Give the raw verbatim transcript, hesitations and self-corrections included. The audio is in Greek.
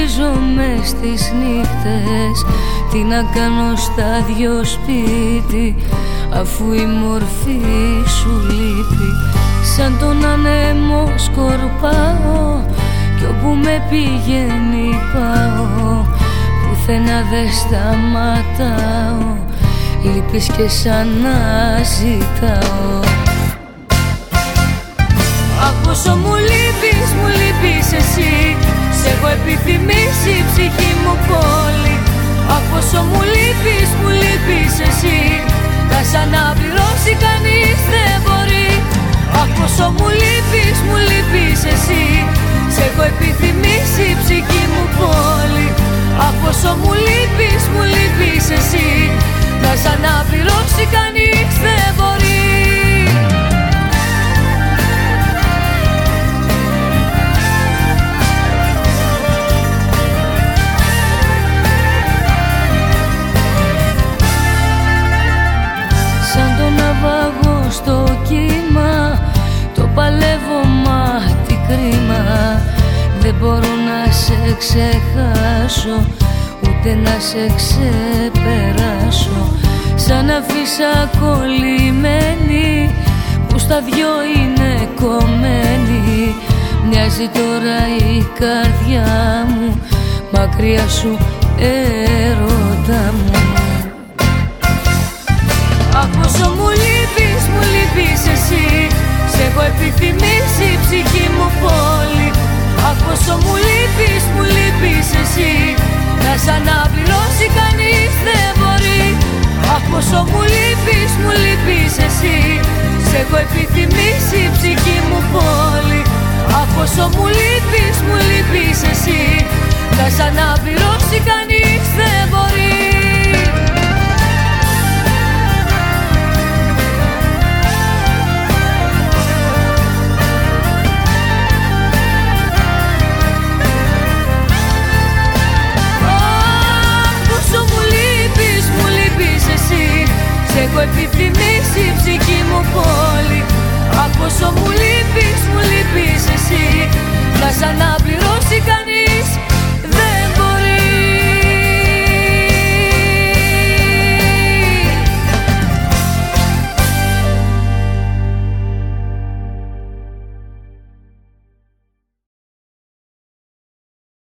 γυρίζω μες στις νύχτες. Τι να κάνω στα δυο σπίτι, αφού η μορφή σου λείπει. Σαν τον άνεμο σκορπάω κι όπου με πηγαίνει πάω. Πουθενά δεν σταματάω, λείπεις και σαν να ζητάω. Αχ, πόσο μου λείπεις, μου λείπεις εσύ. Σ' έχω επιθυμήσει η ψυχή μου πόλη. Αχ, πόσο μου λείπεις, μου λείπεις εσύ. Να σ' αναπληρώσει κανείς δεν μπορεί. Αχ, πόσο μου λείπεις, μου λείπεις εσύ. Σ' έχω επιθυμήσει η ψυχή μου πόλη. Αχ, πόσο μου λείπεις, μου λείπεις εσύ. Να σ' αναπληρώσει κανείς δεν μπορεί. Σαν το ναυαγό στο κύμα, το παλεύω μα τι κρίμα. Δεν μπορώ να σε ξεχάσω, ούτε να σε ξεπεράσω. Σαν αφήσα κολλημένη, που στα δυο είναι κομμένη. Μοιάζει τώρα η καρδιά μου, μακριά σου έρωτα μου. Αχ, πόσο μου λείπεις, μου λείπεις εσύ. Σ' έχω επιθυμήσει η ψυχή μου πόλη. Αχ, πόσο μου λείπεις, μου λείπεις εσύ. Να σ' αναπληρώσει κανείς δεν μπορεί. Αχ, πόσο μου λείπεις, μου λείπεις εσύ. Σ' έχω επιθυμήσει η ψυχή μου πόλη. Αχ, πόσο μου λείπεις, μου λείπεις εσύ. Να σ' αναπληρώσει κανείς δεν μπορεί. Σ' έχω επιθυμήσει η ψυχή μου πόλη. Αχ, πόσο μου λείπεις, μου λείπεις εσύ. Να σ' αναπληρώσει κανείς